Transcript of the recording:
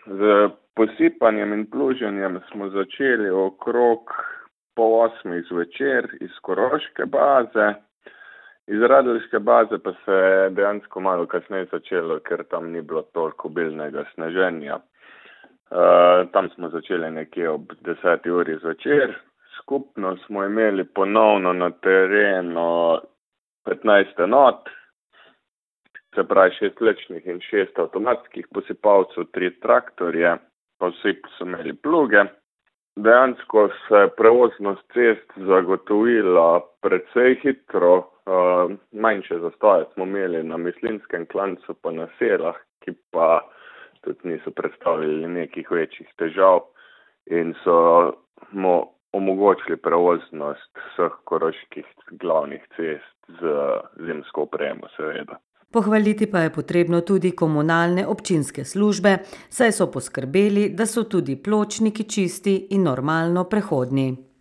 Z posipanjem in pluženjem smo začeli okrog pol 8 zvečer iz Koroške baze. Iz Radeljske baze pa se je dejansko malo kasneje začelo, ker tam ni bilo toliko obilnega sneženja. Tam smo začeli nekje ob 10. uri zvečer. Skupno smo imeli ponovno na terenu 15 enot, se pravi 6 vlečnih in 6 avtomatskih posipalcev, 3 traktorje, pa vsi so imeli pluge. Dejansko se je prevoznost cest zagotovila precej hitro. Manjše zastoje smo imeli na Mislinjskem klancu pa na Selah, ki pa tudi niso predstavljali nekih večjih težav in so omogočili prevoznost vseh koroških glavnih cest z zimsko opremo, seveda. Pohvaliti pa je potrebno tudi komunalne občinske službe, saj so poskrbeli, da so tudi pločniki čisti in normalno prehodni.